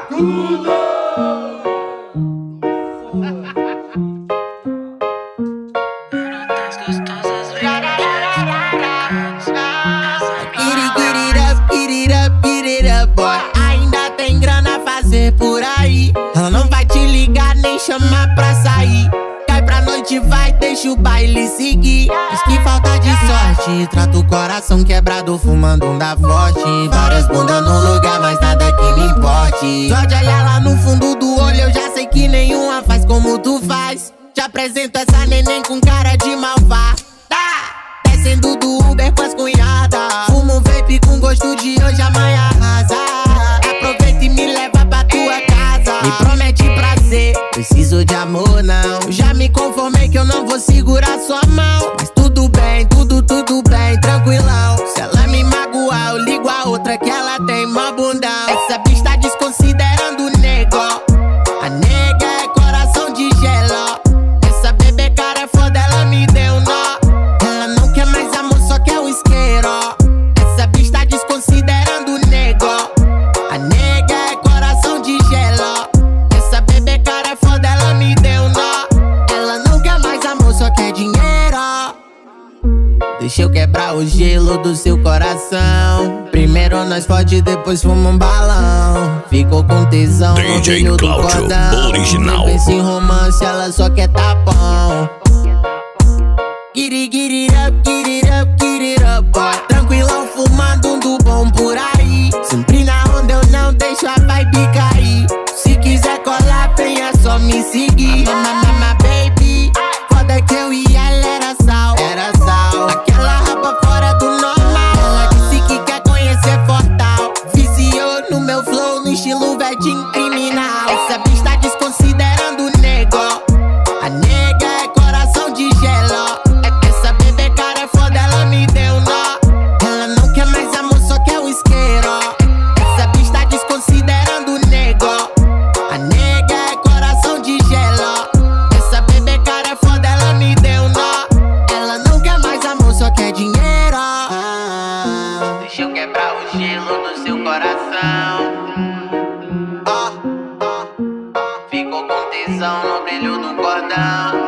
Ainda tem grana a fazer por aí. Ela não vai te ligar nem chamar pra sair. Cai pra noite, vai, deixa o baile seguir. Diz que falta de sorte, trata o coração quebrado fumando um da forte. Várias bundas no lugar, mas nada que me importe. Só de olhar lá no fundo do olho eu já sei que nenhuma faz como tu faz. Te apresento essa neném com cara de malvada. Descendo do Uber com as cunhadas. Fumo um vape com gosto de hoje, amanhã arrasa. Aproveita e me leva pra tua casa. Me promete prazer, preciso de amor não. Já me conformei que eu não vou segurar sua mão. Mas tudo bem, tudo bem, tranquilão. Se ela me magoar, eu ligo a outra que ela tem mó bundão. Essa bicha tá desconsiderando o nego. A nega é coração de gelo. Essa bebê cara é foda, ela me deu nó. Ela não quer mais amor, só quer o isqueiro. Essa bicha tá desconsiderando o nego. A nega é coração de gelo. Essa bebê cara é foda, ela me deu nó. Ela não quer mais amor, só quer dinheiro. Deixa eu quebrar o gelo do seu coração. Primeiro nós fode, depois fuma um balão. Ficou com tesão no brilho do cordão. Original. Não pensa em romance, ela só quer tapão. Get it up, boy. Tranquilão, fumando um do bom por aí. Sempre na onda eu não deixo a vibe cair. Se quiser colar, vem, é só me seguir. Mama, baby, foda que eu e ela era sal. Aquela rapa fora do normal. Ela disse que quer conhecer Fortal. Viciou no meu flow, no estilo verdinho criminal. Essa bicha tá desconsiderando o nego. A nega é coração de gelo. Essa bebê cara é foda, ela me deu nó. Ela não quer mais amor, só quer o isqueiro. Essa bicha tá desconsiderando o nego. A nega é coração de gelo. Essa bebê cara é foda, ela me deu nó. Ela não quer mais amor, só quer dinheiro. Deixa eu quebrar o gelo do seu coração. Ficou com tesão no brilho do cordão.